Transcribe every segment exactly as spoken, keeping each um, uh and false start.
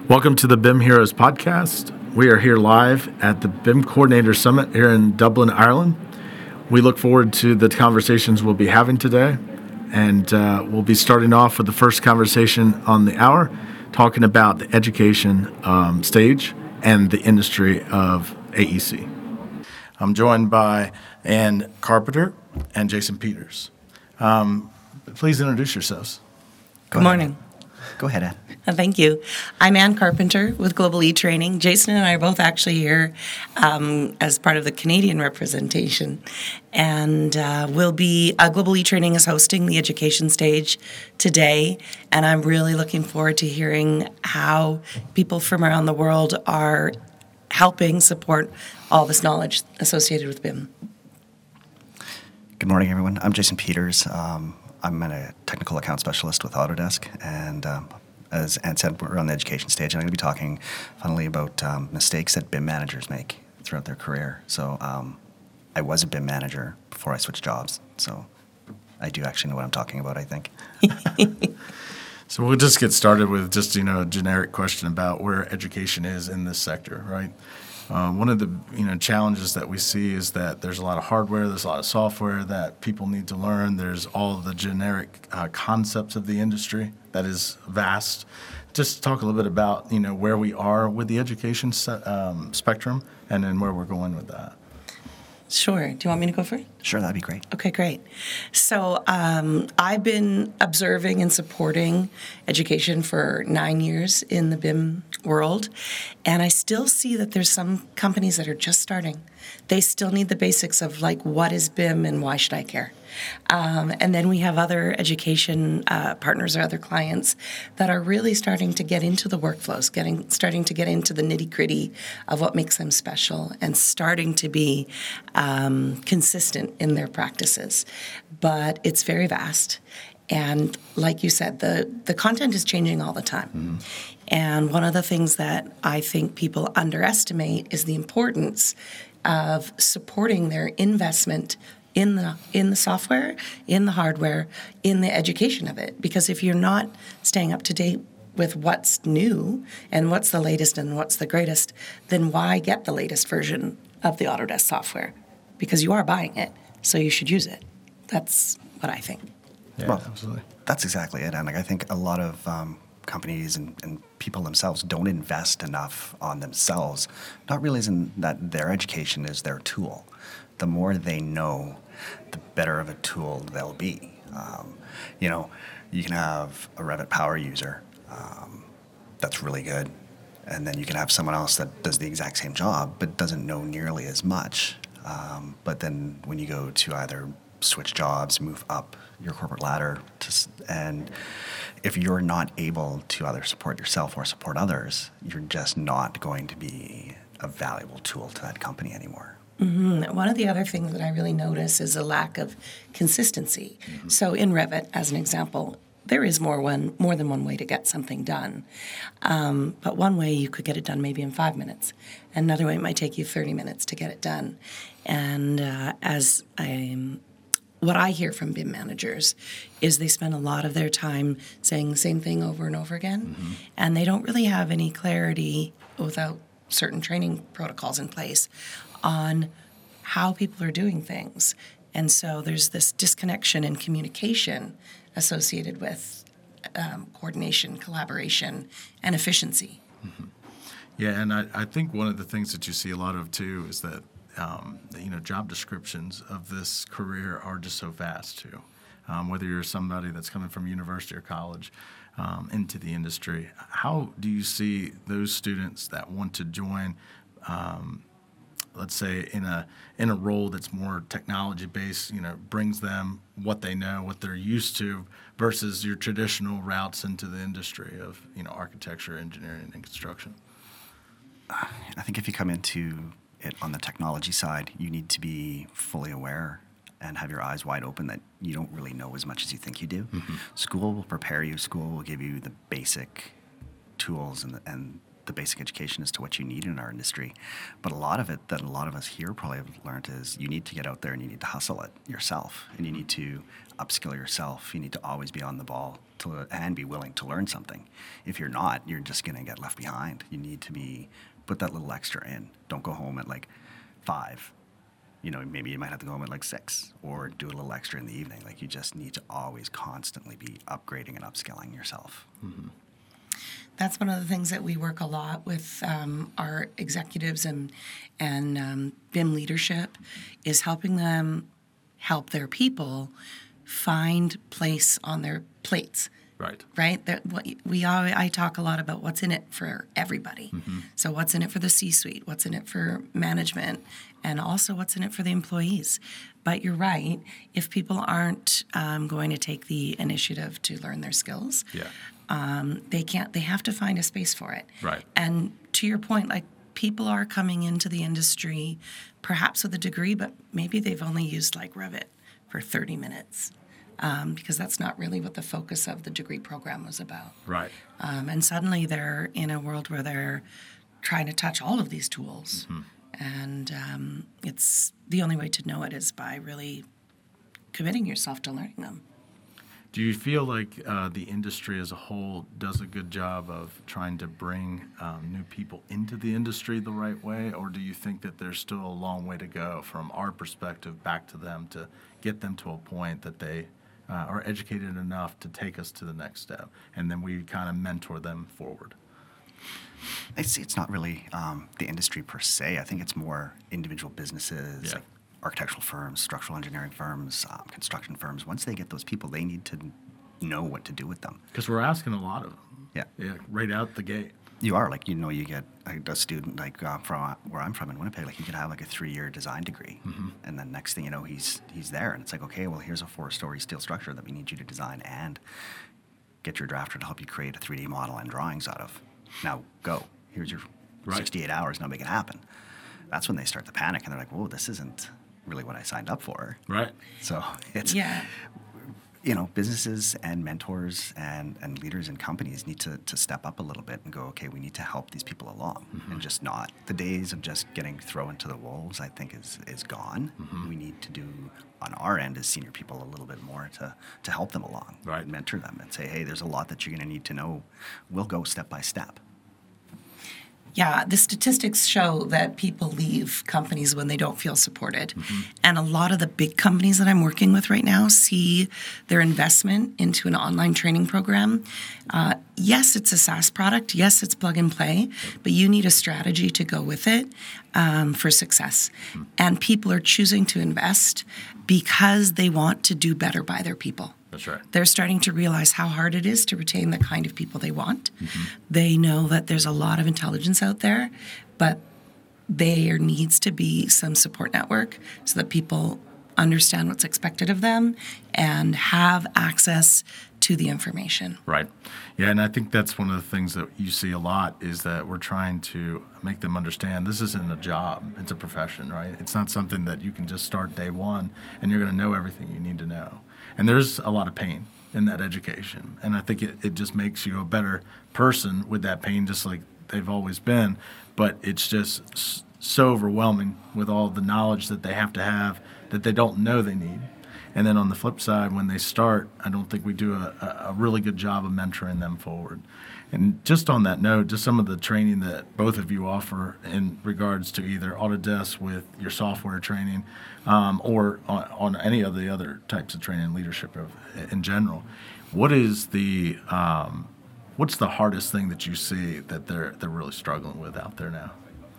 Welcome to the B I M Heroes podcast. We are here live at the B I M Coordinator Summit here in Dublin, Ireland. We look forward to the conversations we'll be having today, and uh, we'll be starting off with the first conversation on the hour, talking about the education um, stage and the industry of A E C. I'm joined by Ann Carpenter and Jason Peters. Um, please introduce yourselves. Go Good morning. Ahead. Go ahead, Ann. Thank you. I'm Ann Carpenter with Global E-Training. Jason and I are both actually here um, as part of the Canadian representation. And uh, we'll be, uh, Global E-Training is hosting the education stage today. And I'm really looking forward to hearing how people from around the world are helping support all this knowledge associated with B I M. Good morning, everyone. I'm Jason Peters. Um, I'm a technical account specialist with Autodesk, and um, as Ann said, we're on the education stage, and I'm going to be talking, funnily, about um, mistakes that B I M managers make throughout their career. So um, I was a B I M manager before I switched jobs, so I do actually know what I'm talking about, I think. So we'll just get started with just, you know, a generic question about where education is in this sector, right? Um, one of the, you know, challenges that we see is that there's a lot of hardware, there's a lot of software that people need to learn. There's all the generic uh, concepts of the industry that is vast. Just talk a little bit about, you know, where we are with the education se- um, spectrum and then where we're going with that. Sure. Do you want me to go first? Sure, that'd be great. Okay, great. So um, I've been observing and supporting education for nine years in the B I M world, and I still see that there's some companies that are just starting. They still need the basics of, like, what is B I M and why should I care? Um, and then we have other education uh, partners or other clients that are really starting to get into the workflows, getting starting to get into the nitty-gritty of what makes them special and starting to be um, consistent in their practices. But it's very vast. And like you said, the, the content is changing all the time. Mm-hmm. And one of the things that I think people underestimate is the importance of supporting their investment in the in the software, in the hardware, in the education of it. Because if you're not staying up to date with what's new and what's the latest and what's the greatest, then why get the latest version of the Autodesk software? Because you are buying it, so you should use it. That's what I think. Yeah, well, absolutely. That's exactly it. And like, I think a lot of um, companies and, and people themselves don't invest enough on themselves, not realizing that their education is their tool. The more they know, the better of a tool they'll be. Um, you know, you can have a Revit power user um, that's really good, and then you can have someone else that does the exact same job but doesn't know nearly as much. Um, but then when you go to either switch jobs, move up your corporate ladder, to, and if you're not able to either support yourself or support others, you're just not going to be a valuable tool to that company anymore. Mm-hmm. One of the other things that I really notice is a lack of consistency. Mm-hmm. So in Revit, as an example, there is more one more than one way to get something done. Um, but one way you could get it done maybe in five minutes. Another way it might take you thirty minutes to get it done. And uh, as I'm what I hear from B I M managers is they spend a lot of their time saying the same thing over and over again, mm-hmm. and they don't really have any clarity without certain training protocols in place on how people are doing things. And so there's this disconnection in communication associated with um, coordination, collaboration, and efficiency. Mm-hmm. Yeah, and I, I think one of the things that you see a lot of, too, is that Um, you know, job descriptions of this career are just so vast too. Um, whether you're somebody that's coming from university or college um, into the industry, how do you see those students that want to join, um, let's say, in a in a role that's more technology based, you know, brings them what they know, what they're used to, versus your traditional routes into the industry of, you know, architecture, engineering, and construction? I think if you come into it on the technology side, you need to be fully aware and have your eyes wide open that you don't really know as much as you think you do. Mm-hmm. School will prepare you. School will give you the basic tools and the, and the basic education as to what you need in our industry. But a lot of it that a lot of us here probably have learned is you need to get out there and you need to hustle it yourself, and you need to upskill yourself. You need to always be on the ball to, and be willing to learn something. If you're not, you're just going to get left behind. You need to be put that little extra in. Don't go home at like five. You know, maybe you might have to go home at like six or do a little extra in the evening. Like, you just need to always constantly be upgrading and upskilling yourself. Mm-hmm. That's one of the things that we work a lot with um, our executives and and um, B I M leadership is helping them help their people find place on their plates. Right. Right? That what we always, I talk a lot about what's in it for everybody. Mm-hmm. So what's in it for the C-suite, what's in it for management, and also what's in it for the employees. But you're right, if people aren't um, going to take the initiative to learn their skills, Yeah. um, they can't. They have to find a space for it. Right. And to your point, like, people are coming into the industry perhaps with a degree, but maybe they've only used like Revit for thirty minutes. Um, because that's not really what the focus of the degree program was about. Right. Um, and suddenly they're in a world where they're trying to touch all of these tools. Mm-hmm. And um, it's the only way to know it is by really committing yourself to learning them. Do you feel like uh, the industry as a whole does a good job of trying to bring um, new people into the industry the right way, or do you think that there's still a long way to go from our perspective back to them to get them to a point that they uh, are educated enough to take us to the next step, and then we kind of mentor them forward? I see it's not really um, the industry per se. I think it's more individual businesses, Yeah. like architectural firms, structural engineering firms, um, construction firms. Once they get those people, they need to know what to do with them. Because we're asking a lot of them. Yeah. Yeah, right out the gate. You are, like, you know, you get a, a student like uh, from where I'm from in Winnipeg, like, he could have like a three-year design degree, Mm-hmm. and then next thing you know, he's he's there, and it's like, okay, well, here's a four-story steel structure that we need you to design and get your drafter to help you create a three D model and drawings out of. Now go. Here's your Right. sixty-eight hours. Now make it happen. That's when they start to panic, and they're like, whoa, this isn't really what I signed up for. Right. So it's Yeah. you know, businesses and mentors and, and leaders and companies need to, to step up a little bit and go, okay, we need to help these people along, Mm-hmm. and just not the days of just getting thrown to the wolves, I think is, is gone. Mm-hmm. We need to do on our end as senior people a little bit more to, to help them along, Right. and mentor them and say, hey, there's a lot that you're going to need to know. We'll go step by step. Yeah, the statistics show that people leave companies when they don't feel supported. Mm-hmm. And a lot of the big companies that I'm working with right now see their investment into an online training program. Uh, yes, it's a SaaS product. Yes, it's plug and play, but you need a strategy to go with it um, for success. Mm-hmm. And people are choosing to invest because they want to do better by their people. That's right. They're starting to realize how hard it is to retain the kind of people they want. Mm-hmm. They know that there's a lot of intelligence out there, but there needs to be some support network so that people understand what's expected of them and have access to the information. Right. Yeah, and I think that's one of the things that you see a lot is that we're trying to make them understand this isn't a job, it's a profession, right? It's not something that you can just start day one and you're going to know everything you need to know. And there's a lot of pain in that education. And I think it, it just makes you a better person with that pain, just like they've always been. But it's just s- so overwhelming with all the knowledge that they have to have that they don't know they need. And then on the flip side, when they start, I don't think we do a, a a really good job of mentoring them forward. And just on that note, just some of the training that both of you offer in regards to either Autodesk with your software training um, or on, on any of the other types of training and leadership of, in general. What is the um, what's the hardest thing that you see that they're they're really struggling with out there now?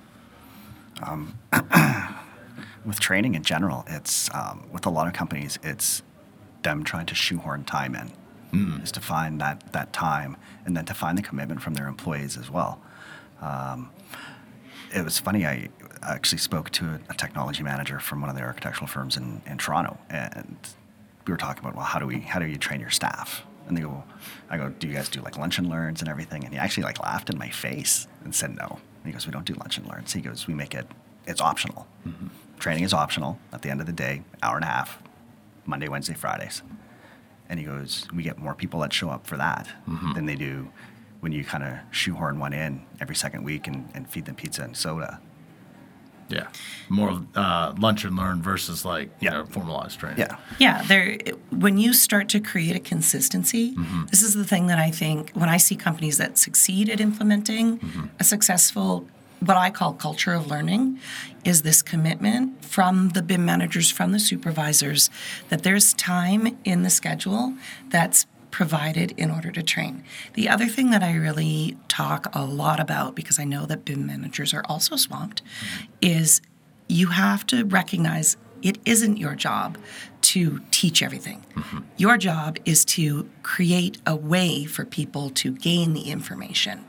With training in general, it's um, with a lot of companies, it's them trying to shoehorn time in, mm. is to find that, that time and then to find the commitment from their employees as well. Um, it was funny, I actually spoke to a, a technology manager from one of the architectural firms in, in Toronto, and we were talking about, well, how do we how do you train your staff? And they go, I go, do you guys do like lunch and learns and everything? And he actually like laughed in my face and said no. And he goes, we don't do lunch and learns. He goes, we make it, it's optional. Mm-hmm. Training is optional at the end of the day, hour and a half, Monday, Wednesday, Fridays. And he goes, we get more people that show up for that mm-hmm. than they do when you kind of shoehorn one in every second week and, and feed them pizza and soda. Yeah. More uh, lunch and learn versus like, you Yeah. know, formalized training. Yeah. Yeah, there. When you start to create a consistency, this is the thing that I think when I see companies that succeed at implementing a successful, what I call culture of learning, is this commitment from the B I M managers, from the supervisors, that there's time in the schedule that's provided in order to train. The other thing that I really talk a lot about, because I know that B I M managers are also swamped, is you have to recognize it isn't your job to teach everything. Your job is to create a way for people to gain the information.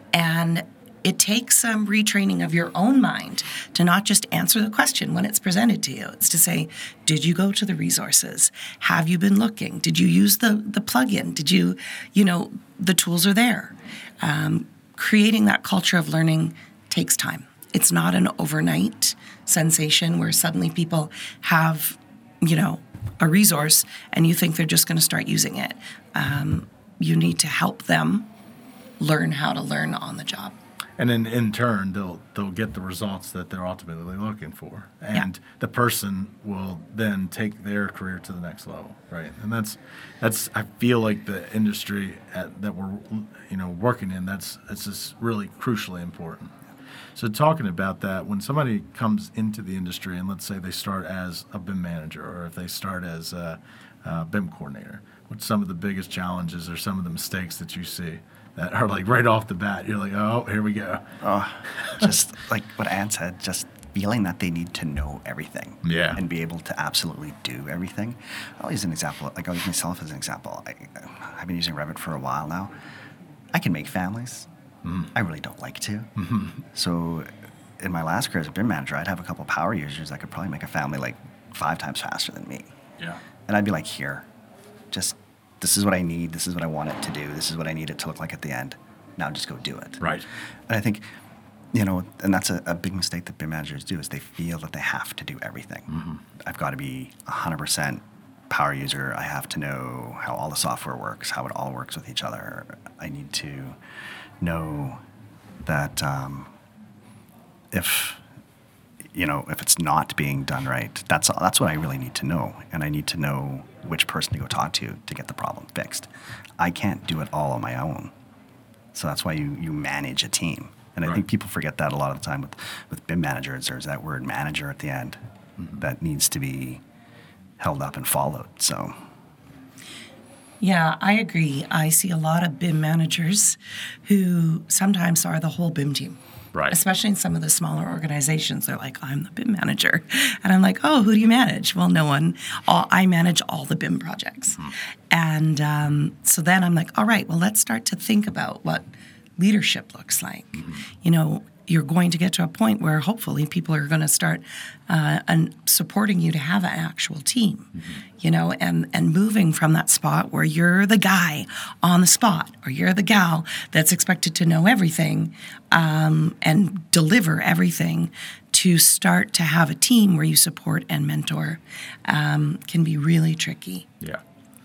And it takes some retraining of your own mind to not just answer the question when it's presented to you. It's to say, did you go to the resources? Have you been looking? Did you use the, the plugin? Did you, you know, the tools are there. Um, creating that culture of learning takes time. It's not an overnight sensation where suddenly people have, you know, a resource and you think they're just going to start using it. Um, you need to help them learn how to learn on the job. And then in turn, they'll they'll get the results that they're ultimately looking for, and Yeah. the person will then take their career to the next level, right? And that's that's I feel like the industry at, that we're you know working in, that's that's just really crucially important. So talking about that, when somebody comes into the industry and let's say they start as a B I M manager or if they start as a, a B I M coordinator, what's some of the biggest challenges or some of the mistakes that you see that are like right off the bat? You're like, oh, here we go. Oh, just like what Ann said, just feeling that they need to know everything. Yeah. And be able to absolutely do everything. I'll use an example. Like I'll use myself as an example. I, I've been using Revit for a while now. I can make families. Mm. I really don't like to. Mm-hmm. So in my last career as a B I M manager, I'd have a couple of power users that could probably make a family like five times faster than me. Yeah. And I'd be like, here, just this is what I need. This is what I want it to do. This is what I need it to look like at the end. Now just go do it. Right. And I think, you know, and that's a, a big mistake that B I M managers do is they feel that they have to do everything. Mm-hmm. I've got to be one hundred percent power user. I have to know how all the software works, how it all works with each other. I need to know that um, if, you know, if it's not being done right, that's that's what I really need to know. And I need to know which person to go talk to to get the problem fixed. I can't do it all on my own. So that's why you, you manage a team. And I Right. think people forget that a lot of the time with, with B I M managers. There's that word manager at the end mm-hmm. that needs to be held up and followed. So, Yeah, I agree. I see a lot of B I M managers who sometimes are the whole B I M team. Right. Especially in some of the smaller organizations. They're like, I'm the B I M manager. And I'm like, oh, who do you manage? Well, no one. All, I manage all the B I M projects. Mm-hmm. And um, so then I'm like, all right, well, let's start to think about what leadership looks like. Mm-hmm. You know, you're going to get to a point where hopefully people are going to start uh, and supporting you to have an actual team, mm-hmm. you know, and, and moving from that spot where you're the guy on the spot or you're the gal that's expected to know everything um, and deliver everything to start to have a team where you support and mentor um, can be really tricky. Yeah.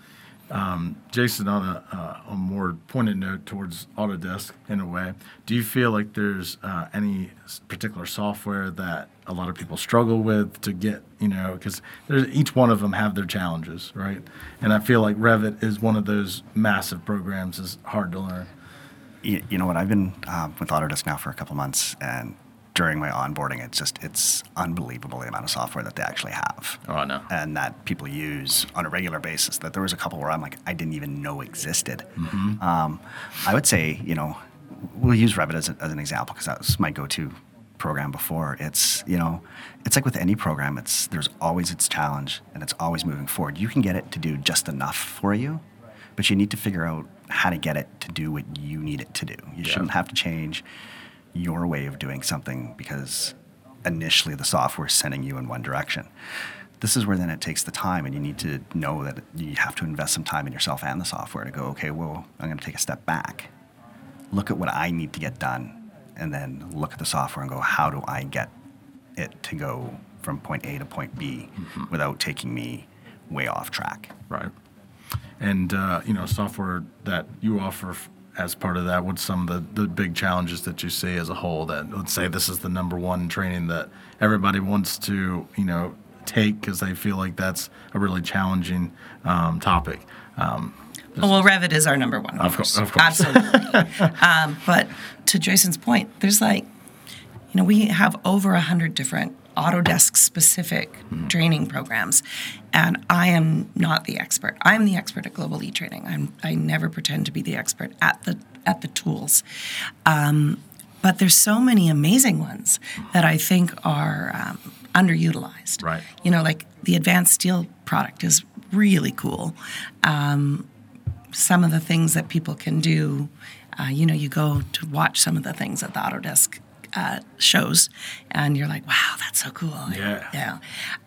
Um, Jason, on a, uh, a more pointed note towards Autodesk in a way, do you feel like there's uh, any particular software that a lot of people struggle with to get, you know, because each one of them have their challenges, right? And I feel like Revit is one of those massive programs that's hard to learn. you, you know what? I've been um, with Autodesk now for a couple months, and during my onboarding, it's just it's unbelievable the amount of software that they actually have. Oh, I know. And that people use on a regular basis. That there was a couple where I'm like, I didn't even know existed. Mm-hmm. Um, I would say, you know, we'll use Revit as, a, as an example because that was my go-to program before. It's, you know, it's like with any program, it's there's always its challenge and it's always moving forward. You can get it to do just enough for you, but you need to figure out how to get it to do what you need it to do. You yeah. shouldn't have to change your way of doing something because initially the software is sending you in one direction. This is where then it takes the time, and you need to know that you have to invest some time in yourself and the software to go, okay, well, I'm going to take a step back, look at what I need to get done, and then look at the software and go, how do I get it to go from point A to point B mm-hmm. without taking me way off track? Right. And, uh, you know, software that you offer as part of that, what's some of the, the big challenges that you see as a whole that, let's say this is the number one training that everybody wants to, you know, take because they feel like that's a really challenging um, topic. Um, Oh, well, Revit is our number one. Of course, of course. Absolutely. um, but to Jason's point, there's like, you know, we have over a hundred different Autodesk specific mm-hmm. training programs, and I am not the expert. I'm the expert at Global Lead Training. I'm I never pretend to be the expert at the at the tools, um, but there's so many amazing ones that I think are um, underutilized. Right. You know, like the advanced steel product is really cool. Um, some of the things that people can do, uh, you know, you go to watch some of the things at the Autodesk uh, shows, and you're like, wow, that's so cool. Yeah. Yeah.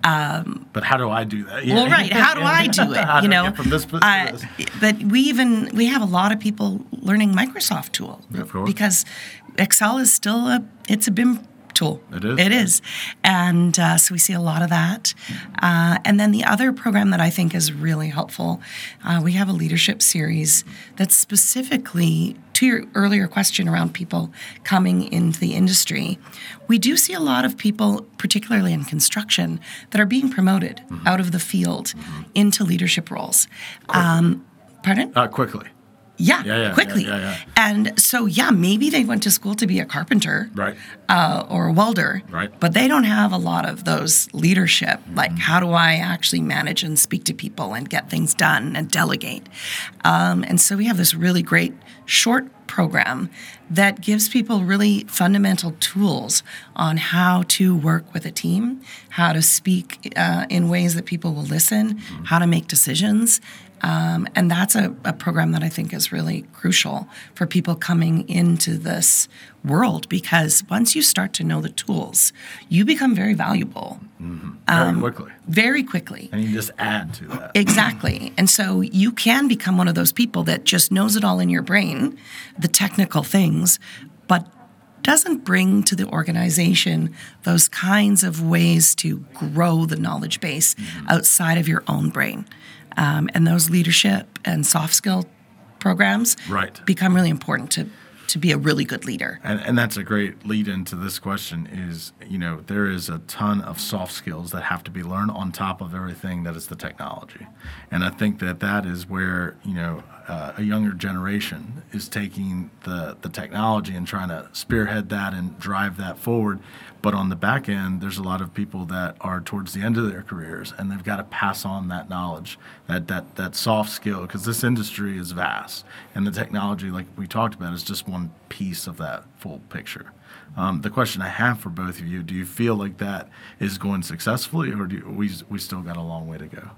Um, but how do I do that? Yeah. Well, right. How do I do it? How You do I know, get from this to uh, this? but we even we have a lot of people learning Microsoft tool Of course. because Excel is still a it's a B I M tool. It is. It is. And uh, so we see a lot of that. Uh, and then the other program that I think is really helpful, uh, we have a leadership series that's specifically to your earlier question around people coming into the industry. We do see a lot of people, particularly in construction, that are being promoted mm-hmm. out of the field mm-hmm. into leadership roles. Um, pardon? Uh, quickly. Yeah, Yeah, yeah, quickly. yeah, yeah, yeah. And so, yeah, maybe they went to school to be a carpenter Right. uh, or a welder, Right. but they don't have a lot of those leadership, mm-hmm. like how do I actually manage and speak to people and get things done and delegate. Um, and so we have this really great short program that gives people really fundamental tools on how to work with a team, how to speak uh, in ways that people will listen, mm-hmm. how to make decisions. Um, and that's a, a program that I think is really crucial for people coming into this world, because once you start to know the tools, you become very valuable. Mm-hmm. Very um, quickly. Very quickly. And you just add to that. Exactly. And so you can become one of those people that just knows it all in your brain, the technical things, but doesn't bring to the organization those kinds of ways to grow the knowledge base mm-hmm. outside of your own brain. Um, and those leadership and soft skill programs right. become really important to, to be a really good leader. And, and that's a great lead into this question is, you know, there is a ton of soft skills that have to be learned on top of everything that is the technology. And I think that that is where, you know, uh, a younger generation is taking the, the technology and trying to spearhead that and drive that forward. But on the back end, there's a lot of people that are towards the end of their careers, and they've got to pass on that knowledge, that that that soft skill, because this industry is vast, and the technology, like we talked about, is just one piece of that full picture. Um, the question I have for both of you: do you feel like that is going successfully, or do you, we we still got a long way to go?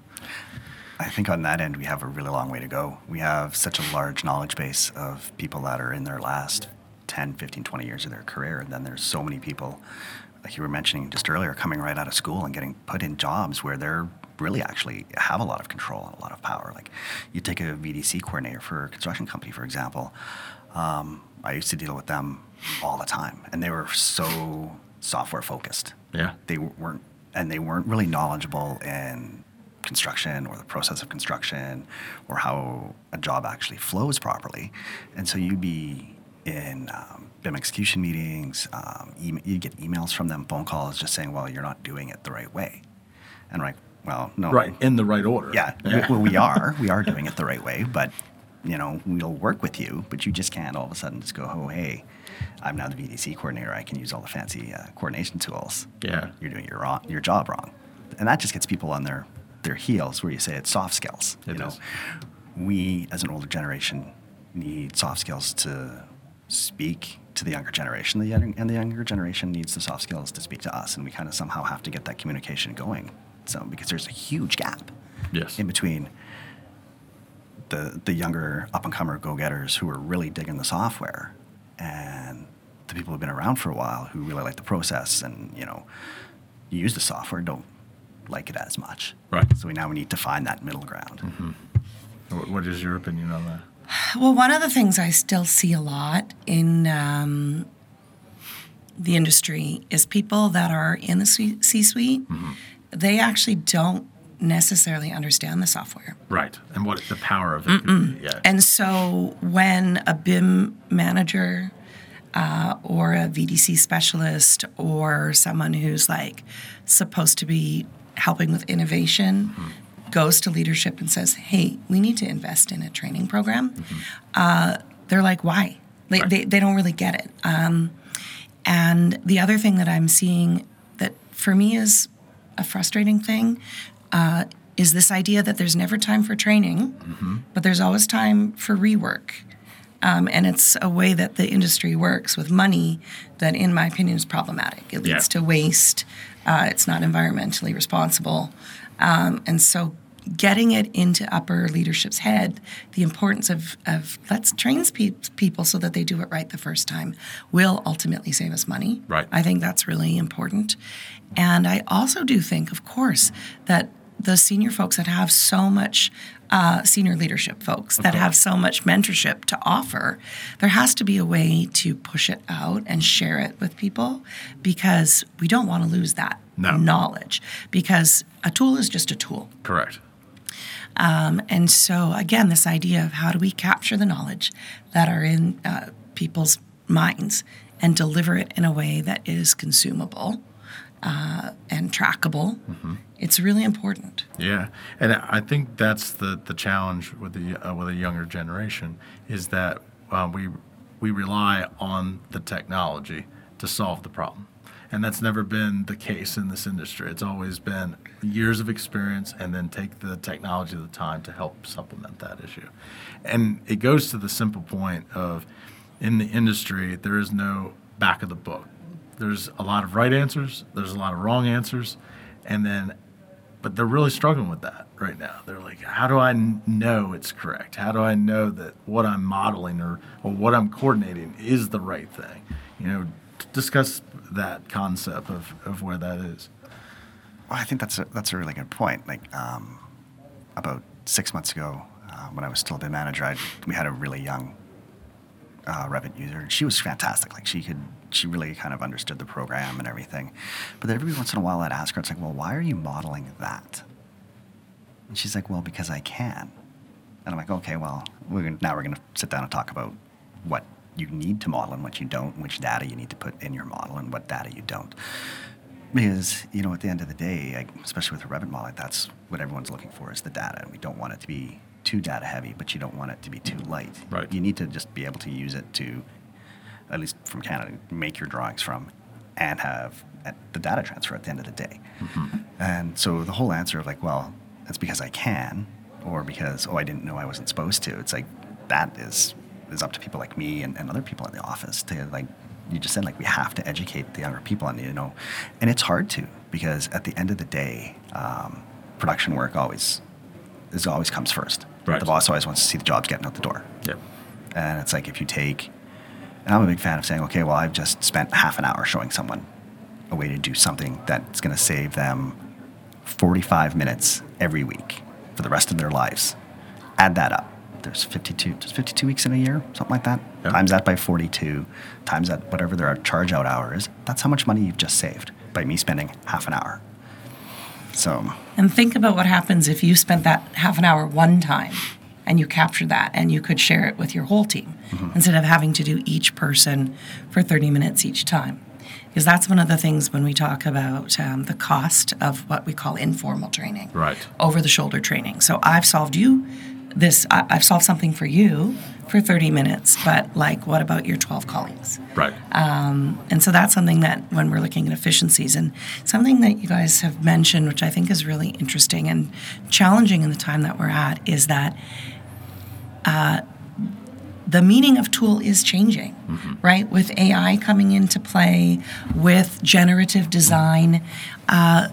I think on that end, we have a really long way to go. We have such a large knowledge base of people that are in their last ten, fifteen, twenty years of their career. And then there's so many people, like you were mentioning just earlier, coming right out of school and getting put in jobs where they're really actually have a lot of control and a lot of power. Like you take a V D C coordinator for a construction company, for example. Um, I used to deal with them all the time, and they were so software focused. Yeah. They weren't, and they weren't really knowledgeable in construction or the process of construction or how a job actually flows properly. And so you'd be in um, B I M execution meetings, um, e- you'd get emails from them, phone calls just saying, well, you're not doing it the right way. And like, well, no. Right, in the right order. Yeah, yeah. Well, we are. We are doing it the right way, but, you know, we'll work with you, but you just can't all of a sudden just go, oh, hey, I'm now the V D C coordinator. I can use all the fancy uh, coordination tools. Yeah. You're doing your, wrong, your job wrong. And that just gets people on their, their heels, where you say it's soft skills. It you know, is. We, as an older generation, need soft skills to speak to the younger generation, the young, and the younger generation needs the soft skills to speak to us, and we kind of somehow have to get that communication going. So, because there's a huge gap Yes. in between the the younger up-and-comer go-getters who are really digging the software and the people who've been around for a while who really like the process and, you know, use the software, don't like it as much. Right. So we now we need to find that middle ground. Mm-hmm. What, what is your opinion on that? Well, one of the things I still see a lot in um, the industry is people that are in the C- C-suite, Mm-hmm. they actually don't necessarily understand the software. Right. And what the power of it could be. Yeah. And so when a B I M manager uh, or a V D C specialist or someone who's like supposed to be helping with innovation mm-hmm. goes to leadership and says, hey, we need to invest in a training program, mm-hmm. uh, they're like, why? They, right. they, they don't really get it. Um, and the other thing that I'm seeing that for me is a frustrating thing uh, is this idea that there's never time for training, mm-hmm. but there's always time for rework. Um, and it's a way that the industry works with money that, in my opinion, is problematic. It leads yeah. to waste. Uh, it's not environmentally responsible. Um, and so getting it into upper leadership's head, the importance of, of let's train pe- people so that they do it right the first time will ultimately save us money. Right. I think that's really important. And I also do think, of course, that the senior folks that have so much uh, senior leadership folks that have so much mentorship to offer, there has to be a way to push it out and share it with people because we don't want to lose that no. knowledge because a tool is just a tool. Correct. Um, and so, again, this idea of how do we capture the knowledge that are in uh, people's minds and deliver it in a way that is consumable uh, and trackable, mm-hmm. it's really important. Yeah, and I think that's the, the challenge with the uh, with a younger generation is that uh, we we rely on the technology to solve the problem. And that's never been the case in this industry. It's always been years of experience and then take the technology of the time to help supplement that issue. And it goes to the simple point of, in the industry, there is no back of the book. There's a lot of right answers, there's a lot of wrong answers, and then, but they're really struggling with that right now. They're like, how do I know it's correct? How do I know that what I'm modeling or, or what I'm coordinating is the right thing? You know, discuss that concept of, of where that is. Well, I think that's a, that's a really good point. Like um, about six months ago, uh, when I was still the manager, I, we had a really young uh, Revit user. She was fantastic. Like she could, she really kind of understood the program and everything. But every once in a while, I'd ask her, it's like, well, why are you modeling that? And she's like, well, because I can. And I'm like, okay, well, we're gonna, now we're going to sit down and talk about what you need to model and what you don't, and which data you need to put in your model and what data you don't. Because, you know, at the end of the day, like, especially with a Revit model, that's what everyone's looking for is the data. We don't want it to be too data heavy, but you don't want it to be too light. Right. You need to just be able to use it to, at least from Canada, make your drawings from and have the data transfer at the end of the day. Mm-hmm. And so the whole answer of like, well, that's because I can, or because, oh, I didn't know I wasn't supposed to. It's like, that is... is up to people like me and, and other people in the office to, like you just said, like we have to educate the younger people and, you know, and it's hard to, because at the end of the day, um, production work always is always comes first. Right. The boss always wants to see the jobs getting out the door. Yep. And it's like if you take, and I'm a big fan of saying, okay, well, I've just spent half an hour showing someone a way to do something that's going to save them forty-five minutes every week for the rest of their lives. Add that up. There's fifty-two, there's fifty-two weeks in a year, something like that. Yep. Times that by forty-two, times that whatever their charge out hour is. That's how much money you've just saved by me spending half an hour. So. And think about what happens if you spent that half an hour one time and you captured that and you could share it with your whole team mm-hmm. instead of having to do each person for thirty minutes each time. Because that's one of the things when we talk about um, the cost of what we call informal training. Right. Over-the-shoulder training. So I've solved you this, I, I've solved something for you for thirty minutes, but like, what about your twelve colleagues? Right. Um, and so that's something that when we're looking at efficiencies, and something that you guys have mentioned, which I think is really interesting and challenging in the time that we're at, is that uh, the meaning of tool is changing, mm-hmm. right? With A I coming into play, with generative design, uh,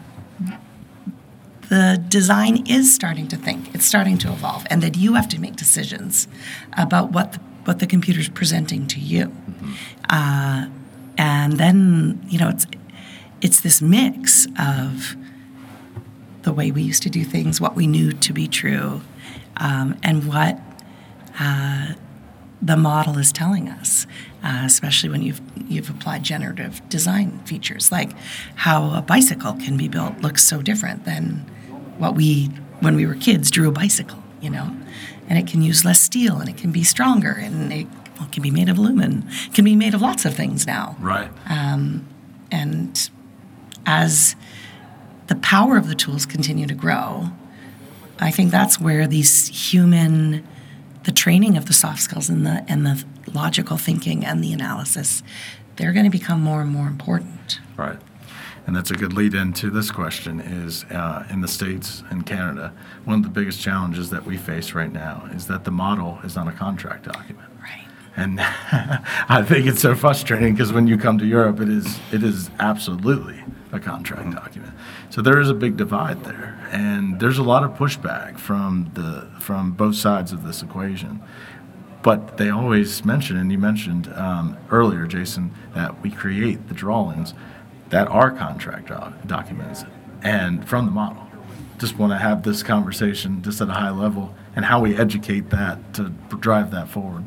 the design is starting to think. It's starting to evolve, and that you have to make decisions about what the, what the computer's presenting to you. Mm-hmm. Uh, and then, you know, it's it's this mix of the way we used to do things, what we knew to be true, um, and what uh, the model is telling us, uh, especially when you've you've applied generative design features, like how a bicycle can be built looks so different than what we, when we were kids, drew a bicycle, you know, and it can use less steel and it can be stronger and it, well, it can be made of aluminum, it can be made of lots of things now. Right. And as the power of the tools continue to grow, I think that's where these human, the training of the soft skills and the and the logical thinking and the analysis, they're going to become more and more important. Right. And that's a good lead into this question is uh, in the States and Canada, one of the biggest challenges that we face right now is that the model is not a contract document. Right. And I think it's so frustrating because when you come to Europe, it is it is absolutely a contract document. So there is a big divide there, and there's a lot of pushback from the from both sides of this equation. But they always mention, and you mentioned um, earlier, Jason, that we create the drawings that are contract doc- documents and from the model. Just want to have this conversation just at a high level and how we educate that to drive that forward.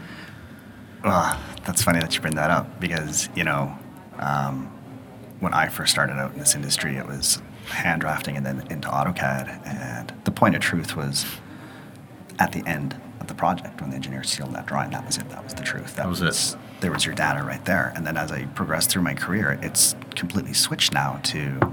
Well, that's funny that you bring that up because, you know, um, when I first started out in this industry, it was hand drafting and then into AutoCAD. And the point of truth was at the end of the project, when the engineer sealed that drawing, that was it. That was the truth. That, That was it. There was your data right there. And then as I progressed through my career, it's completely switched now to,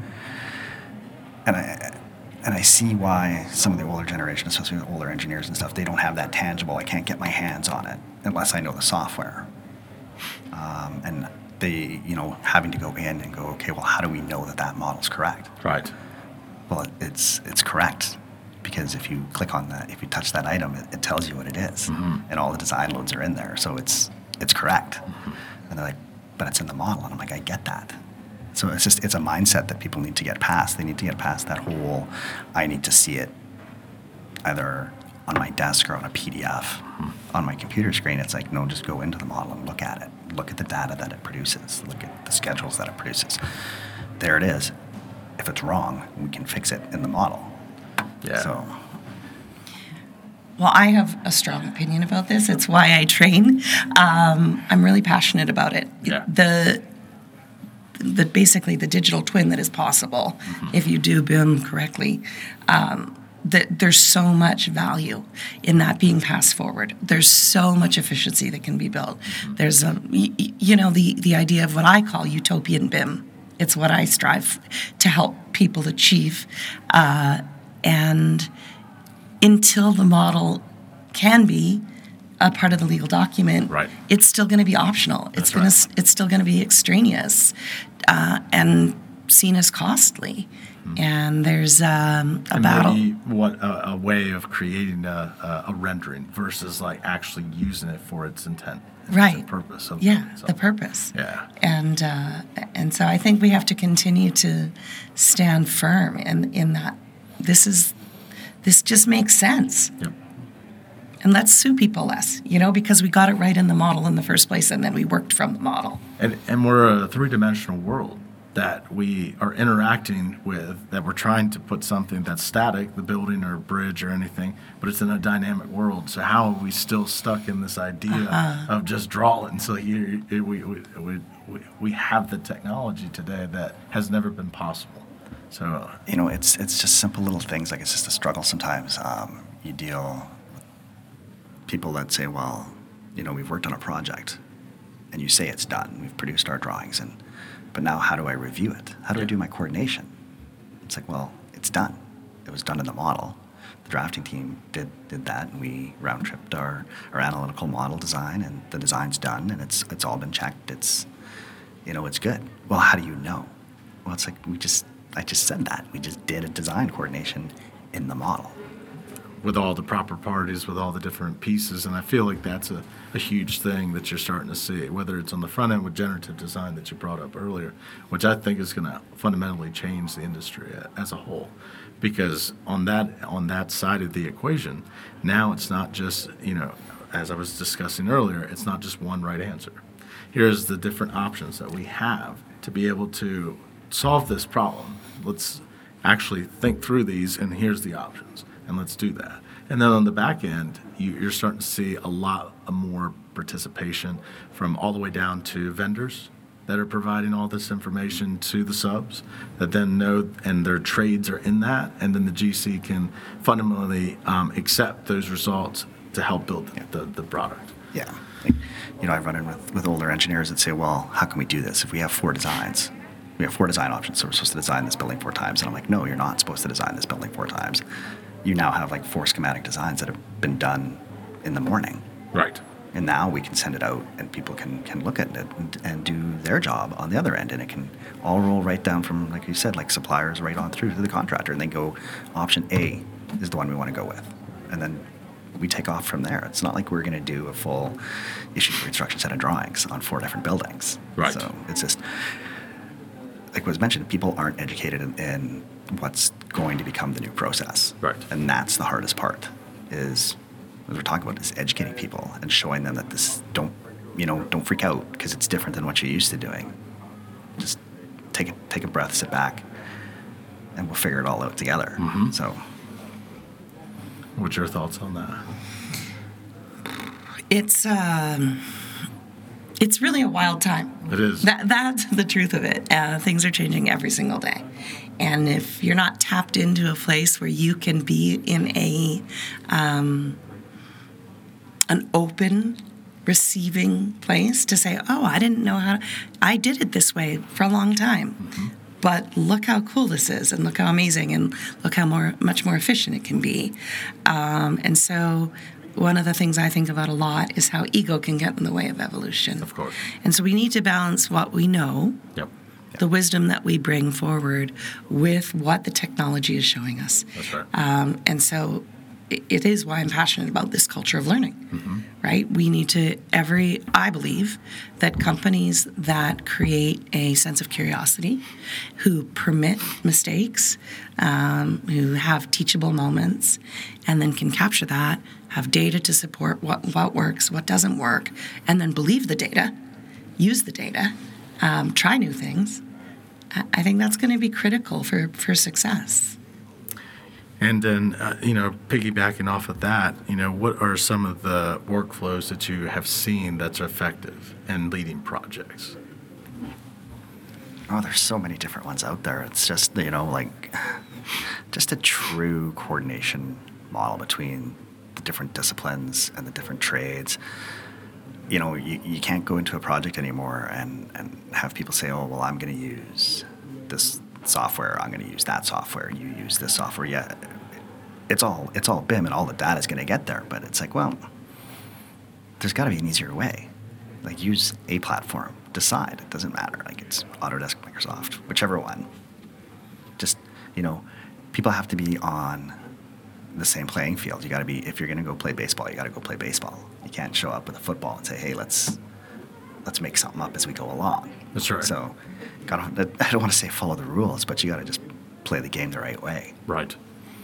and I, and I see why some of the older generation, especially the older engineers and stuff, they don't have that tangible. I can't get my hands on it unless I know the software. Um, and they, you know, having to go in and go, okay, well, how do we know that that model's correct? Right. Well, it, it's it's correct because if you click on that, if you touch that item, it, it tells you what it is, Mm-hmm. and all the design loads are in there, so it's it's correct. Mm-hmm. And they're like, but it's in the model, and I'm like, I get that. So it's just it's a mindset that people need to get past. They need to get past that whole, I need to see it either on my desk or on a P D F. Mm-hmm. On my computer screen, it's like, no, just go into the model and look at it. Look at the data that it produces. Look at the schedules that it produces. There it is. If it's wrong, we can fix it in the model. Yeah. So, Well, I have a strong opinion about this. It's why I train. Um, I'm really passionate about it. Yeah. The the basically the digital twin that is possible if you do B I M correctly. Um, that there's so much value in that being passed forward. There's so much efficiency that can be built. There's a y- y- you know the the idea of what I call utopian B I M. It's what I strive to help people achieve, uh, and until the model can be a part of the legal document, Right. it's still going to be optional. It's That's going right. to it's still going to be extraneous uh, and seen as costly. And there's um, a And battle. maybe what a, a way of creating a, a, a rendering versus like actually using it for its intent, and Right. its purpose. Of Yeah, so- the purpose. Yeah. And uh, and so I think we have to continue to stand firm in in that this is this just makes sense. Yep. And let's sue people less, you know, because we got it right in the model in the first place, and then we worked from the model. And and we're a three-dimensional world that we are interacting with, that we're trying to put something that's static, the building or bridge or anything, but it's in a dynamic world. So how are we still stuck in this idea Uh-huh. of just drawing? So here we, we, we, we, we have the technology today that has never been possible. So you know, it's it's just simple little things. Like it's just a struggle sometimes. Um, you deal with people that say, well, you know, we've worked on a project, and you say it's done. We've produced our drawings, and but now how do I review it? How do I do my coordination? It's like, well, it's done. It was done in the model. The drafting team did did that, and we round tripped our, our analytical model design, and the design's done, and it's it's all been checked. It's, you know, it's good. Well, how do you know? Well, it's like we just I just said that. We just did a design coordination in the model. with all the proper parties, with all the different pieces, and I feel like that's a, a huge thing that you're starting to see, whether it's on the front end with generative design that you brought up earlier, which I think is going to fundamentally change the industry a- as a whole. Because on that on that side of the equation, now it's not just, you know, as I was discussing earlier, it's not just one right answer. Here's the different options that we have to be able to solve this problem. Let's actually think through these, and here's the options, and let's do that. And then on the back end, you, you're starting to see a lot more participation from all the way down to vendors that are providing all this information to the subs that then know, and their trades are in that, and then the G C can fundamentally um, accept those results to help build the, the product. Yeah. Like, you know, I run in with, with older engineers that say, well, how can we do this? If we have four designs, we have four design options, so we're supposed to design this building four times. And I'm like, no, you're not supposed to design this building four times. You now have like four schematic designs that have been done in the morning. Right. And now we can send it out and people can, can look at it and, and do their job on the other end. And it can all roll right down from, like you said, like suppliers right on through to the contractor. And they go, option A is the one we want to go with. And then we take off from there. It's not like we're going to do a full issue for instruction set of drawings on four different buildings. Right. So it's just, like was mentioned, people aren't educated in, in what's going to become the new process. Right. And that's the hardest part is, what we're talking about is educating people and showing them that this, don't, you know, don't freak out because it's different than what you're used to doing. Just take a, take a breath, sit back, and we'll figure it all out together. Mm-hmm. So, What's your thoughts on that? It's um, it's really a wild time. It is. That that's the truth of it. Uh, things are changing every single day, and if you're not tapped into a place where you can be in a um, an open, receiving place to say, "Oh, I didn't know how. To, I did it this way for a long time." Mm-hmm. But look how cool this is, and look how amazing, and look how more, much more efficient it can be. Um, and so one of the things I think about a lot is how ego can get in the way of evolution. Of course. And so we need to balance what we know, Yep. the wisdom that we bring forward, with what the technology is showing us. That's right. Um, and so it, it is why I'm passionate about this culture of learning, mm-hmm. right? We need to, every, I believe that companies that create a sense of curiosity, who permit mistakes, um, who have teachable moments, and then can capture that, have data to support what, what works, what doesn't work, and then believe the data, use the data, um, try new things. I, I think that's going to be critical for, for success. And then, uh, you know, piggybacking off of that, you know, what are some of the workflows that you have seen that's effective in leading projects? oh, there's so many different ones out there. It's just, you know, like just a true coordination model between the different disciplines and the different trades. You know, you, you can't go into a project anymore and, and have people say, oh, well, I'm going to use this software, I'm going to use that software, you use this software. Yeah, it's all it's all B I M and all the data is going to get there. But it's like, well, there's got to be an easier way. Like, use a platform. Decide. It doesn't matter. Like, it's Autodesk, Microsoft, whichever one. Just, you know, people have to be on the same playing field. You got to be, if you're going to go play baseball, you got to go play baseball. You can't show up with a football and say, hey, let's let's make something up as we go along. That's right. So, gotta, I don't want to say follow the rules, but you got to just play the game the right way. Right.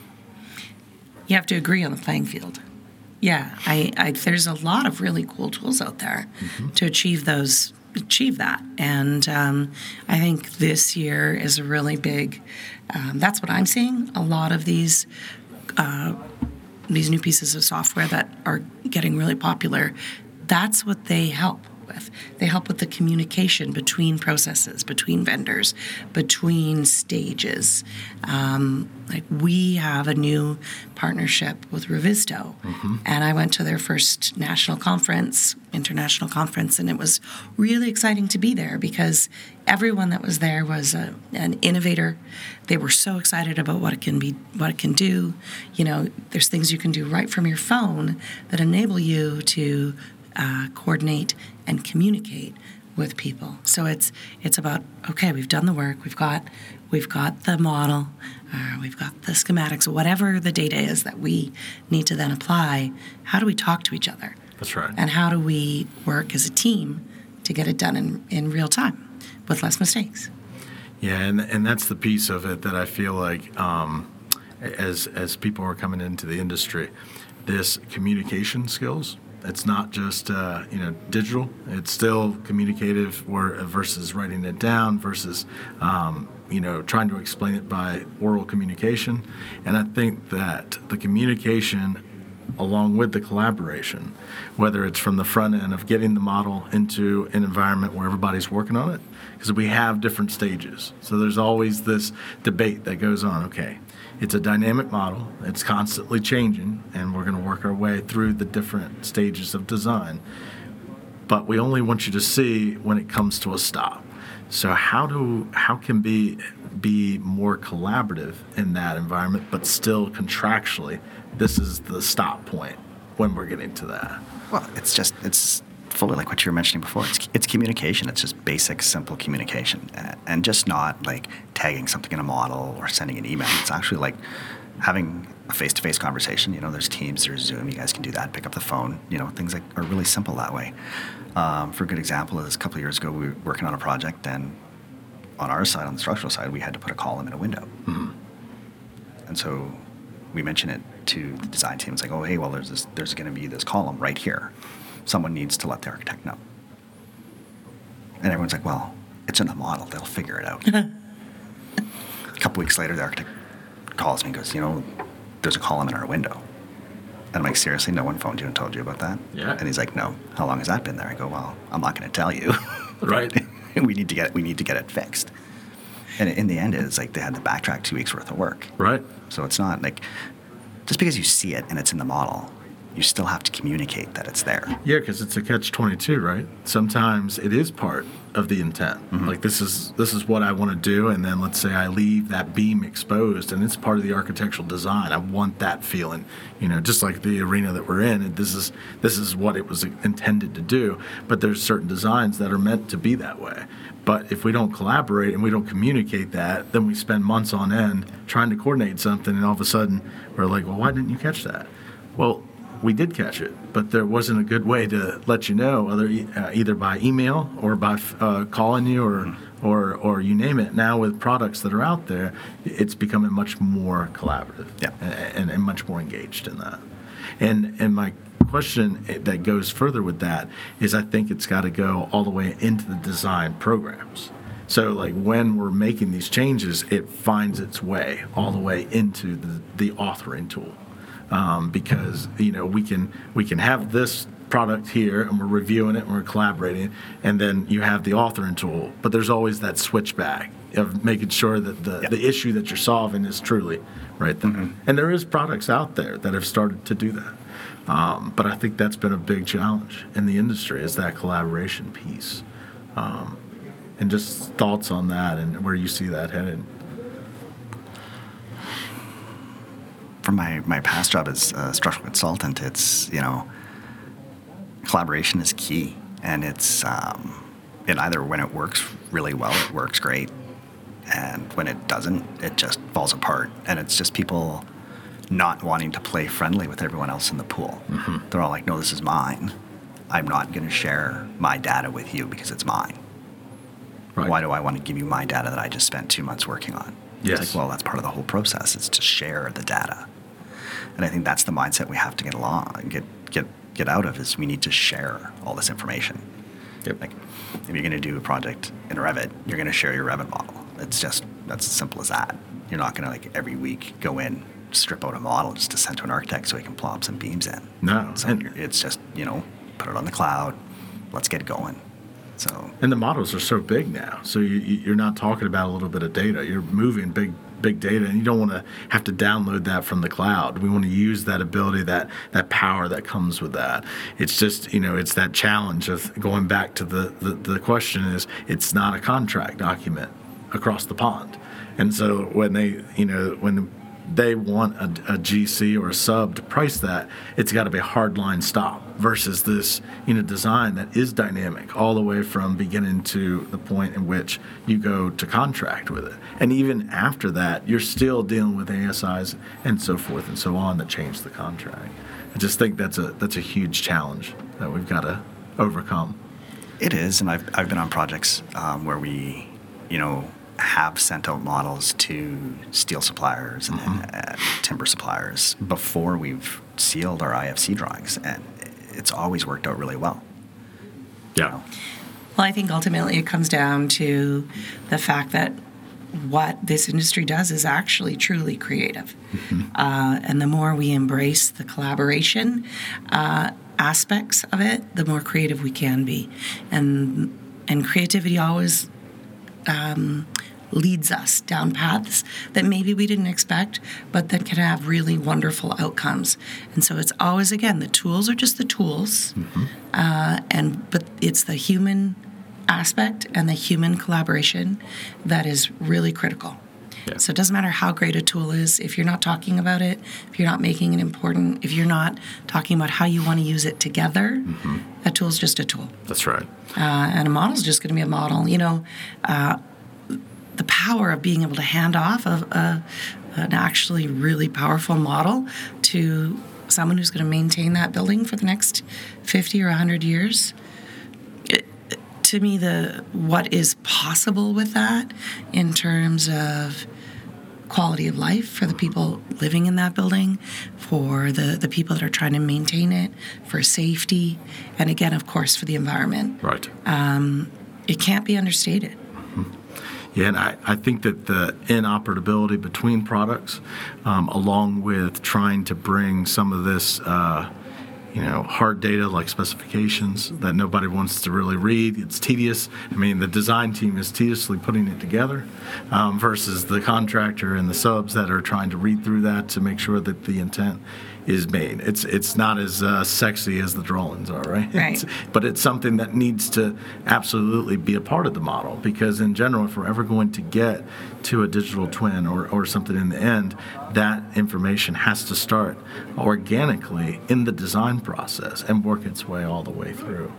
You have to agree on the playing field. Yeah, I, I there's a lot of really cool tools out there mm-hmm. to achieve those, achieve that. And um, I think this year is a really big, um, that's what I'm seeing. A lot of these uh, these new pieces of software that are getting really popular, that's what they help with. They help with the communication between processes, between vendors, between stages. Um, like we have a new partnership with Revisto, mm-hmm. and I went to their first national conference, international conference, and it was really exciting to be there because everyone that was there was a, an innovator. They were so excited about what it can be, what it can do. You know, there's things you can do right from your phone that enable you to Uh, coordinate and communicate with people. So it's it's about, okay, we've done the work, we've got we've got the model, uh, we've got the schematics, whatever the data is that we need to then apply. How do we talk to each other? That's right. And how do we work as a team to get it done in, in real time with less mistakes? Yeah, and and that's the piece of it that I feel like um, as as people are coming into the industry, this communication skills. It's not just uh, you know digital. It's still communicative, or versus writing it down, versus um, you know trying to explain it by oral communication. And I think that the communication along with the collaboration, whether it's from the front end of getting the model into an environment where everybody's working on it, because we have different stages. So there's always this debate that goes on. Okay, it's a dynamic model, it's constantly changing, and we're going to work our way through the different stages of design. But we only want you to see when it comes to a stop. So how do how can be be more collaborative in that environment, but still contractually, this is the stop point when we're getting to that? Well, it's just it's fully like what you were mentioning before. It's it's communication. It's just basic, simple communication, and, and just not like tagging something in a model or sending an email. It's actually like having a face-to-face conversation. You know, there's Teams, there's Zoom. You guys can do that. Pick up the phone. You know, things that are really simple that way. Um, for a good example, is a couple of years ago, we were working on a project, and on our side, on the structural side, we had to put a column in a window. Mm-hmm. And so we mentioned it to the design team. It's like, oh, hey, well, there's this, there's going to be this column right here. Someone needs to let the architect know. And everyone's like, well, it's in the model. They'll figure it out. A couple weeks later, the architect calls me and goes, you know, there's a column in our window. And I'm like, seriously, no one phoned you and told you about that? Yeah. And he's like, no. How long has that been there? I go, well, I'm not going to tell you. Right. we need to get it, we need to get it fixed. And in the end, it's like they had to backtrack two weeks worth of work. Right. So it's not like just because you see it and it's in the model, you still have to communicate that it's there. Yeah, because it's a catch twenty-two, right? Sometimes it is part of the intent. Mm-hmm. Like this is this is what I want to do, and then let's say I leave that beam exposed, and it's part of the architectural design. I want that feeling, you know, just like the arena that we're in. This is this is what it was intended to do. But there's certain designs that are meant to be that way. But if we don't collaborate and we don't communicate that, then we spend months on end trying to coordinate something, and all of a sudden we're like, well, why didn't you catch that? Well, we did catch it, but there wasn't a good way to let you know, whether uh, either by email or by uh, calling you or, mm-hmm. or or you name it. Now with products that are out there, it's becoming much more collaborative, yeah. and, and much more engaged in that. And and my question that goes further with that is, I think it's got to go all the way into the design programs. So like when we're making these changes, it finds its way all the way into the, the authoring tool. Um, because you know we can we can have this product here and we're reviewing it and we're collaborating, and then you have the authoring tool, but there's always that switchback of making sure that the, yep. the issue that you're solving is truly right there. Mm-hmm. And there is products out there that have started to do that, um, but I think that's been a big challenge in the industry, is that collaboration piece. Um, and just thoughts on that and where you see that headed. From my, my past job as a structural consultant, it's, you know, collaboration is key. And it's, um, and either when it works really well, it works great. And when it doesn't, it just falls apart. And it's just people not wanting to play friendly with everyone else in the pool. Mm-hmm. They're all like, no, this is mine. I'm not going to share my data with you because it's mine. Right. Why do I want to give you my data that I just spent two months working on? Yes. It's like, well, that's part of the whole process. It's to share the data. And I think that's the mindset we have to get along, get get get out of, is we need to share all this information. Yep. Like, if you're going to do a project in Revit, you're going to share your Revit model. It's just, that's as simple as that. You're not going to like every week go in, strip out a model just to send to an architect so he can plop some beams in. No. So and, it's just, you know, put it on the cloud, let's get going. So. And the models are so big now, so you, you're not talking about a little bit of data. You're moving big, big data, and you don't want to have to download that from the cloud. We want to use that ability, that that power that comes with that. It's just, you know, it's that challenge of going back to the the, the question is, it's not a contract document across the pond, and so when they, you know, when they want a, a G C or a sub to price that, it's got to be a hard line stop versus this, you know, design that is dynamic all the way from beginning to the point in which you go to contract with it. And even after that, you're still dealing with A S Is and so forth and so on that change the contract. I just think that's a that's a huge challenge that we've got to overcome. It is, and I've I've been on projects um, where we, you know, have sent out models to steel suppliers and, mm-hmm. and uh, timber suppliers before we've sealed our I F C drawings, and it's always worked out really well. Yeah. You know? Well, I think ultimately it comes down to the fact that what this industry does is actually truly creative. Uh, and the more we embrace the collaboration uh, aspects of it, the more creative we can be. And and creativity always um, leads us down paths that maybe we didn't expect, but that can have really wonderful outcomes. And so it's always, again, the tools are just the tools, uh, and but it's the human aspect and the human collaboration that is really critical. Yeah. So it doesn't matter how great a tool is, if you're not talking about it, if you're not making it important, if you're not talking about how you want to use it together, a tool's just a tool. That's right. Uh, and a model's just going to be a model. You know, uh, the power of being able to hand off a, a, an actually really powerful model to someone who's going to maintain that building for the next fifty or one hundred years. It, to me, the what is possible with that in terms of quality of life for the people living in that building, for the, the people that are trying to maintain it, for safety, and again, of course, for the environment. Right. Um, it can't be understated. Yeah, and I, I think that the interoperability between products, um, along with trying to bring some of this, uh, you know, hard data like specifications that nobody wants to really read, it's tedious. I mean, the design team is tediously putting it together um, versus the contractor and the subs that are trying to read through that to make sure that the intent is made. It's it's not as uh, sexy as the drawings are, right? Right. It's, but it's something that needs to absolutely be a part of the model, because in general, if we're ever going to get to a digital twin or, or something in the end, that information has to start organically in the design process and work its way all the way through.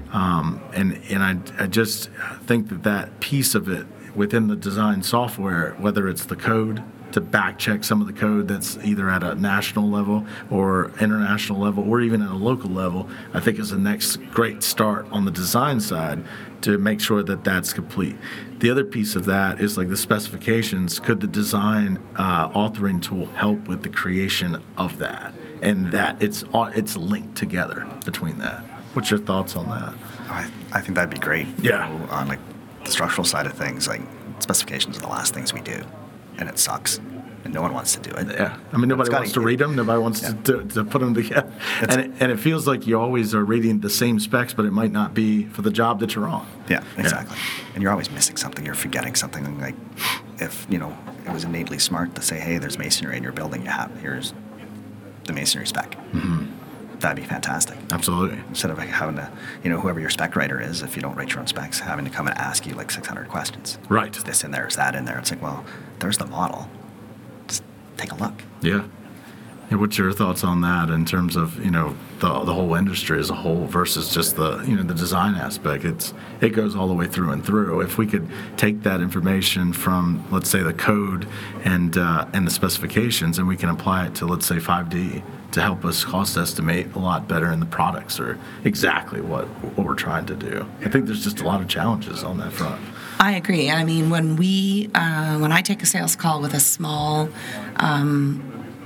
Um, and and I, I just think that that piece of it within the design software, whether it's the code, to back check some of the code that's either at a national level or international level or even at a local level, I think is the next great start on the design side to make sure that that's complete. The other piece of that is like the specifications. Could the design uh, authoring tool help with the creation of that? And that it's it's linked together between that. What's your thoughts on that? I, I think that'd be great. Yeah. You know, on like the structural side of things, like specifications are the last things we do, and it sucks, and no one wants to do it. Yeah, I mean, nobody It's gotta- wants to read them. Nobody wants Yeah. to, to, to put them together. And it, and it feels like you always are reading the same specs, but it might not be for the job that you're on. Yeah, exactly. And you're always missing something. You're forgetting something. Like, if you know, it was innately smart to say, "Hey, there's masonry in your building. You have here's the masonry spec." Mm-hmm. That'd be fantastic. Absolutely. Instead of like having to, you know, whoever your spec writer is, if you don't write your own specs, having to come and ask you like six hundred questions. Right. Is this in there? Is that in there? It's like, well, there's the model. Just take a look. Yeah. And what's your thoughts on that in terms of, you know, the the whole industry as a whole versus just the, you know, the design aspect? It's it goes all the way through and through. If we could take that information from, let's say, the code and uh, and the specifications, and we can apply it to, let's say, five D to help us cost estimate a lot better, and the products are exactly what what we're trying to do. I think there's just a lot of challenges on that front. I agree. I mean, when we, uh, when I take a sales call with a small um,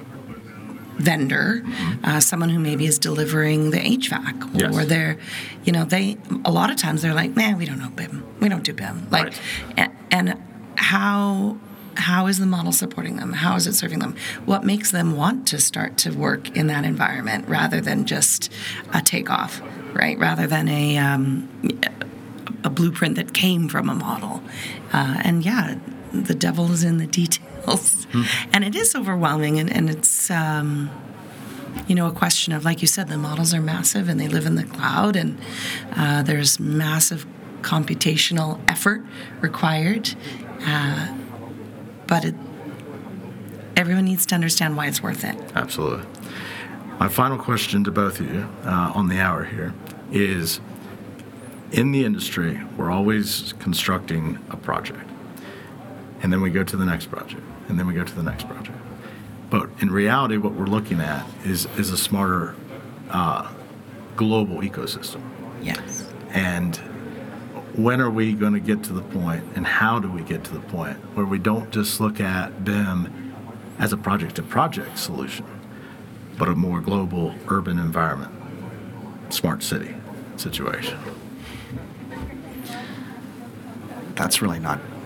vendor, uh, someone who maybe is delivering the H V A C, Yes. or they're, you know, they, a lot of times they're like, man, we don't know B I M. We don't do B I M. Like, Right. and, and how, how is the model supporting them? How is it serving them? What makes them want to start to work in that environment rather than just a takeoff, right? Rather than a, um, a blueprint that came from a model. Uh, and yeah, the devil is in the details. Mm-hmm. And it is overwhelming, and, and it's, um, you know, a question of, like you said, the models are massive and they live in the cloud, and uh, there's massive computational effort required. Uh, but it, everyone needs to understand why it's worth it. Absolutely. My final question to both of you uh, on the hour here is, in the industry, we're always constructing a project, and then we go to the next project, and then we go to the next project. But in reality, what we're looking at is, is a smarter uh, global ecosystem. Yes. And when are we going to get to the point, and how do we get to the point where we don't just look at B I M as a project-to-project solution, but a more global urban environment, smart city situation? That's really not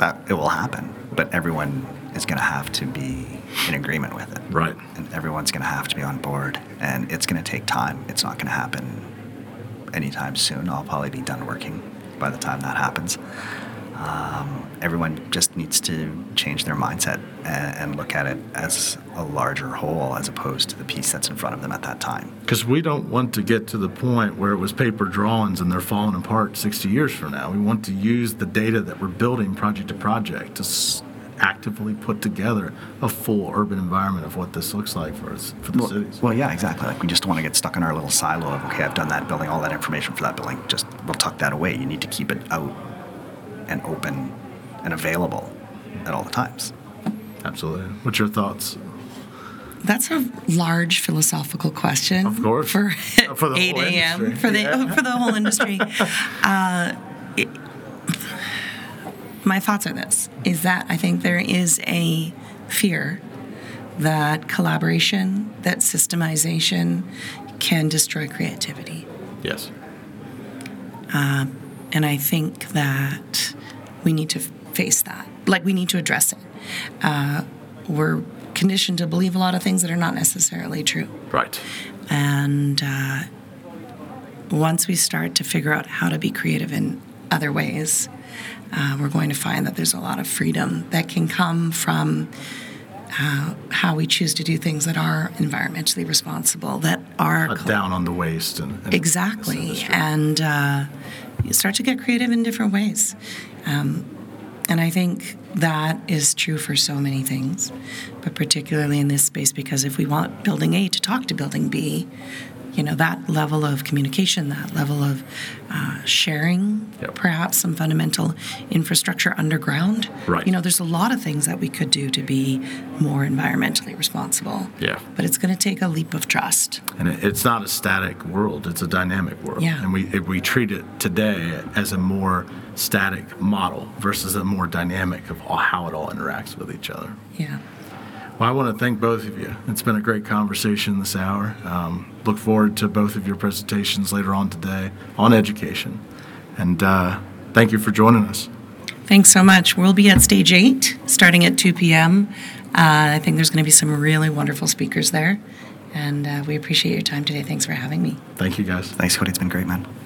that it will happen, but everyone is going to have to be in agreement with it. Right. And everyone's going to have to be on board, and it's going to take time. It's not going to happen anytime soon. I'll probably be done working by the time that happens. Um, everyone just needs to change their mindset and, and look at it as a larger whole as opposed to the piece that's in front of them at that time. Because we don't want to get to the point where it was paper drawings and they're falling apart sixty years from now. We want to use the data that we're building project to project to s- actively put together a full urban environment of what this looks like for us, for the Well, cities. well, yeah, exactly. Like we just don't want to get stuck in our little silo of, okay, I've done that building, all that information for that building. Just, we'll tuck that away. You need to keep it out and open and available at all the times. Absolutely. What's your thoughts? That's a large philosophical question. Of course. For, For the eight whole a.m. industry. for the Yeah. for the whole industry. uh, it, my thoughts are this: is that I think there is a fear that collaboration, that systemization, can destroy creativity. Yes. And I think that we need to face that. Like, we need to address it. Uh, we're conditioned to believe a lot of things that are not necessarily true. Right. And uh, once we start to figure out how to be creative in other ways, uh, we're going to find that there's a lot of freedom that can come from uh, how we choose to do things that are environmentally responsible, that are Cut down on the waste and, and exactly, this industry. and uh, you start to get creative in different ways. Um, and I think that is true for so many things, but particularly in this space, because if we want Building A to talk to Building B, you know, that level of communication, that level of uh, sharing, Yep. perhaps some fundamental infrastructure underground. Right. You know, there's a lot of things that we could do to be more environmentally responsible. Yeah. But it's going to take a leap of trust. And it, it's not a static world; it's a dynamic world. Yeah. And we if we treat it today as a more static model versus a more dynamic of all, how it all interacts with each other. Yeah. Well, I want to thank both of you. It's been a great conversation this hour. Um, look forward to both of your presentations later on today on education. And uh, thank you for joining us. Thanks so much. We'll be at stage eight starting at two p.m. Uh, I think there's going to be some really wonderful speakers there. And uh, we appreciate your time today. Thanks for having me. Thank you, guys. Thanks, Cody. It's been great, man.